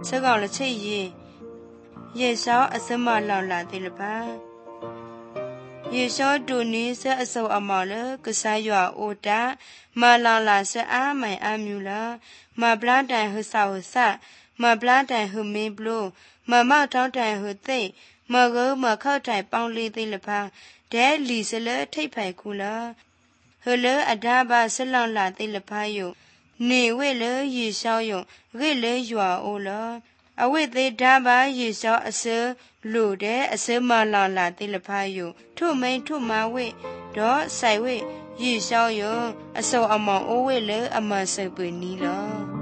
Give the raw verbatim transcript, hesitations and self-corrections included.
စကောင်လက်ချိရေရေရှောင်းအစမလောင်လာသေးလပါရေရှောင်းတူနီးဆက်အစုံအမော်လကစားရွာအိုတာမလောင်လာဆက်အားမိုင်အမြူလာမပလန်တိုင်ဟဆာဟဆာမပလန်တိုင်ဟမင်းဘလို့မမောက်ထောင်းတိုင်ဟသိမကောမခောက်တိုင်ပေါင်းလေးသေးလပါဒဲလီစလထိတ်ဖိုင်ကူလာဟလအဒါဘာဆလောင်လာသေးလပါယုနေဝဲလေရေရှောင်းယုံရေလေရွာအိုလာအဝိသေးဒါဘာရေရှောင်းအစလူတဲ့အစမလောင်လာသေးလပါယုထုမိန်ထုမဝဲဒေါ်ဆိုင်ဝဲရေရှောင်းယုံအစောအမောင်အိုဝဲလေအမဆပွေနီလော